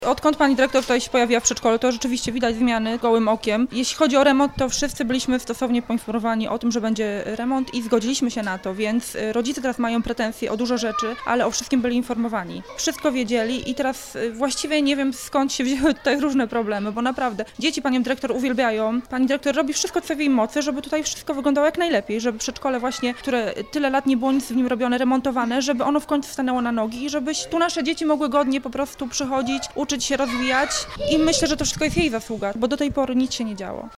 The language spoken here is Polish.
Odkąd pani dyrektor tutaj się pojawiła w przedszkolu, to rzeczywiście widać zmiany gołym okiem. Jeśli chodzi o remont, to wszyscy byliśmy stosownie poinformowani o tym, że będzie remont i zgodziliśmy się na to, więc rodzice teraz mają pretensje o dużo rzeczy, ale o wszystkim byli informowani. Wszystko wiedzieli i teraz właściwie nie wiem, skąd się wzięły tutaj różne problemy, bo naprawdę dzieci panią dyrektor uwielbiają. Pani dyrektor robi wszystko, co w jej mocy, żeby tutaj wszystko wyglądało jak najlepiej, żeby przedszkole właśnie, które tyle lat nie było nic w nim robione, remontowane, żeby ono w końcu stanęło na nogi i żeby tu nasze dzieci mogły godnie po prostu przychodzić, uczyć się rozwijać i myślę, że to wszystko jest jej zasługa, bo do tej pory nic się nie działo.